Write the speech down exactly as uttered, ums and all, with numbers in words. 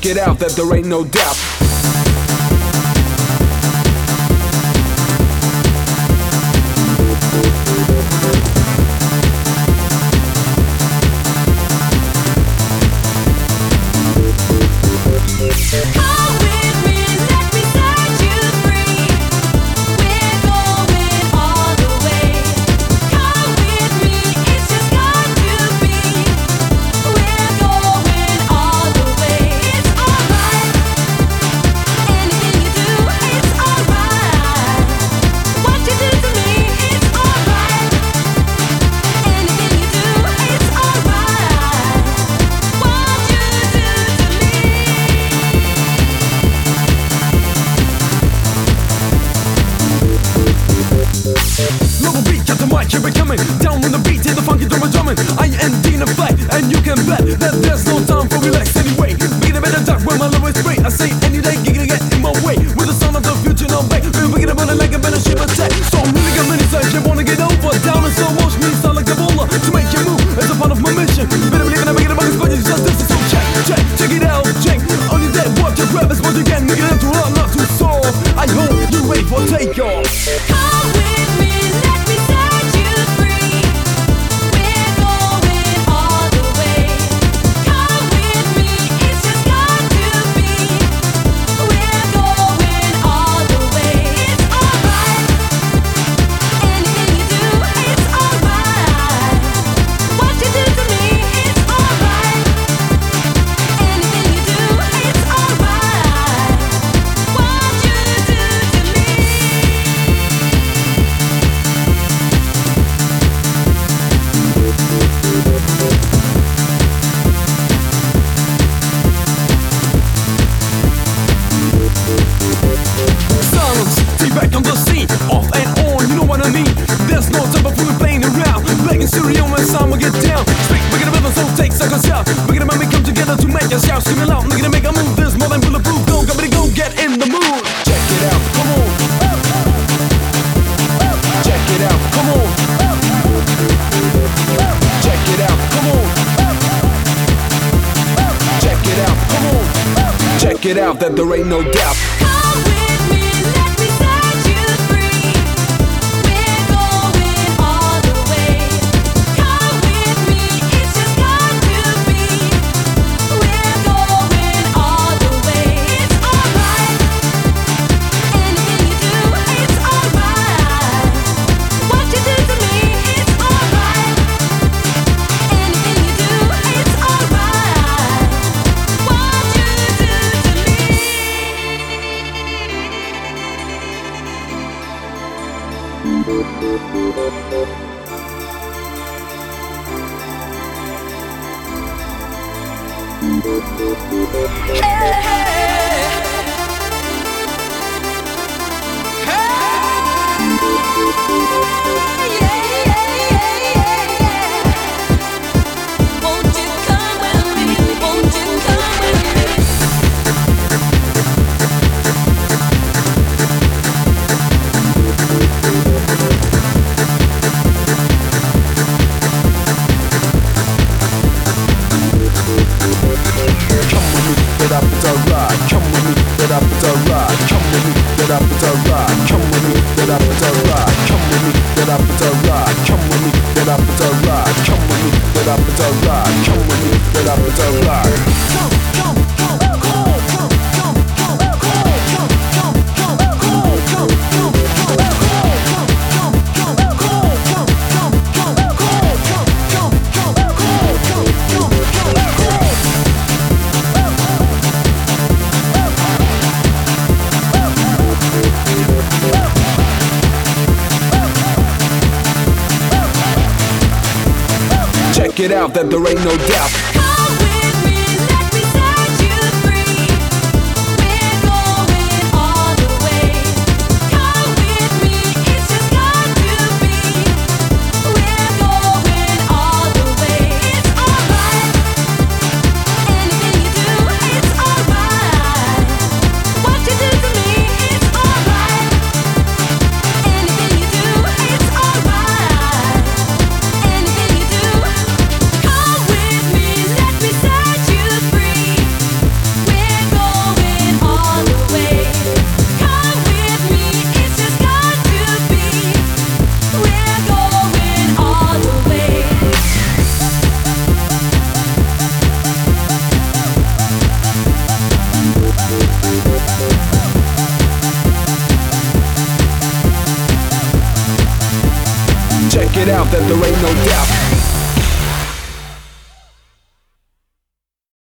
Check it out that there ain't no doubt. Here we coming, down on the beat, hear the funky drum drumming. I am Dean of Flight, and you can bet that there's no time for relax anyway. Begin a better duck when my love is straight. I say any day, giggling get in my way. With the sound of the future, no back. We're wicked about it like a better ship attack. So I'm really got many sides, you wanna get over. Down and slow motion, me sound like a bowler. To make you move, as a part of my mission. Better believe in I make it about this, but it's just this. So check, check, check it out, check. Only that, watch your grab as what you can. Make it up to hard, not too sore. I hope you ready for takeoff. Come with me, let me set you free. We're going all the way. Come with me, it's just got to be. We're going all the way. It's alright. Anything you do, it's alright. What you do to me, it's alright. Anything you do, it's alright. What you do to me. Silence, take back on the scene. Off and on, you know what I mean. There's no time for we playing around. Playing stereo when someone get down. Speak, we're gonna build a soul, take seconds out. We're gonna make me come together to make us shout. Screaming loud, we're gonna make a move. There's more than bulletproof. Go, somebody go, get in the mood. Check it out, come on. Check it out, come on. Check it out, come on. Check it out, come on. Check it out that there ain't no doubt. Come with me, let me set you free. We're going all the way. Come with me, it's just got to be. We're going all the way. It's alright. Anything you do, it's alright. What you do to me, it's alright. Anything you do, it's alright. What you do to me. Won't you come with me? Won't you come with me? Come with me, get up, it's alright. Come with me, get up, it's alright. Come with me, get up, it's alright. Come with me, get up, it's alright. Come with me, get up, it's alright. Come with me, get up, it's alright. Come with me, get up, it's alright. Come with me, get up, it's alright. Come, come, come, come, come, come, come, come, come, come, come, come, come, Check it out that there ain't no doubt. Come with me, let me set you free. We're going all the way. Come with me, it's just got to be. We're going all the way. It's alright. Anything you do, it's alright. What you do to me, it's alright. Anything you do, it's alright. Anything you do, come with me. enough that there ain't no doubt.